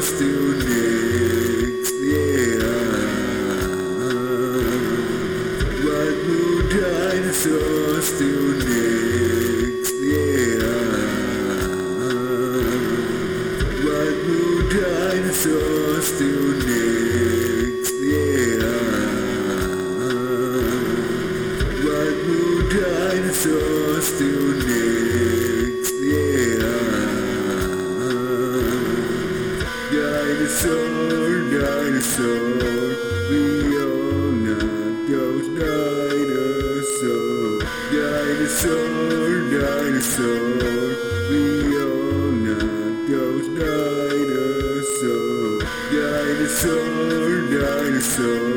still next, yeah. What will dinosaurs still next, yeah. What will dinosaurs still next, yeah. What will dinosaurs still next, yeah. Dinosaur, dinosaur, we are not those dinosaurs. Dinosaur, dinosaur, we are not those dinosaurs. Dinosaur, dinosaur.